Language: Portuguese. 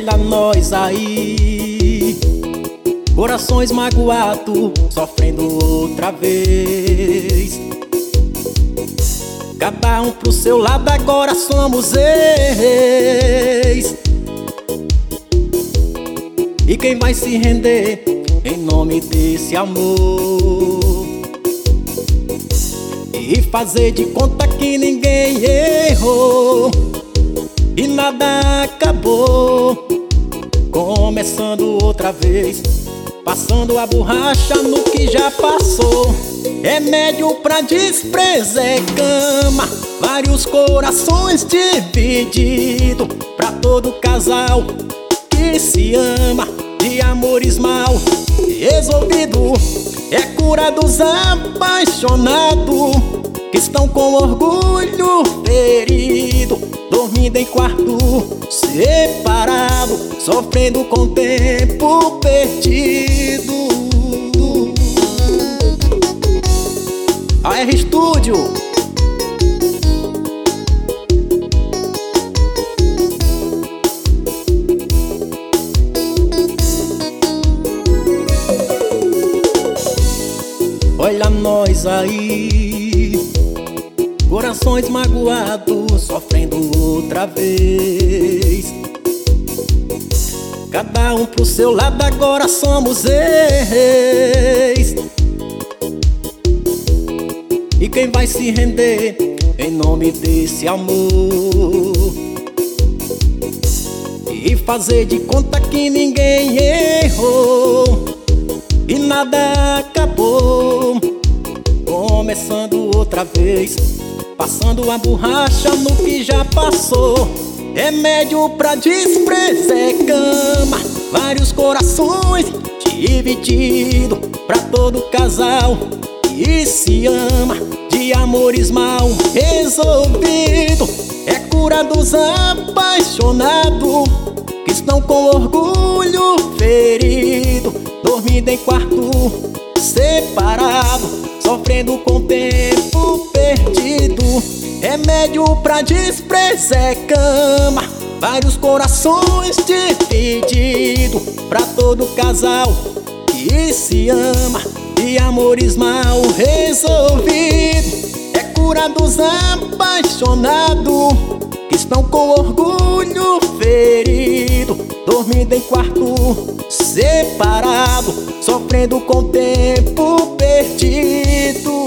Olha nós aí, corações magoados, sofrendo outra vez. Cada um pro seu lado, agora somos ex. E quem vai se render em nome desse amor? E fazer de conta que ninguém errou e nada acabou, começando outra vez, passando a borracha no que já passou. Remédio pra desprezar é cama, vários corações divididos. Pra todo casal que se ama, de amores mal resolvido, é cura dos apaixonados que estão com orgulho ferido, dormindo em quarto separado, sofrendo com o tempo perdido. AR Studio. Olha nós aí, corações magoados, sofrendo outra vez. Cada um pro seu lado, agora somos ex. E quem vai se render em nome desse amor? E fazer de conta que ninguém errou e nada acabou, começando outra vez, passando a borracha no que já passou. Remédio pra desprezar é cama, vários corações divididos. Pra todo casal que se ama, de amores mal resolvido, é cura dos apaixonados que estão com orgulho ferido, dormindo em quarto separado, sofrendo com o tempo perdido. Remédio pra desprezar é cama, vários corações divididos. Pra todo casal que se ama, de amores mal resolvidos, é cura dos apaixonados que estão com orgulho ferido, dormindo em quarto separado, sofrendo com o tempo perdido.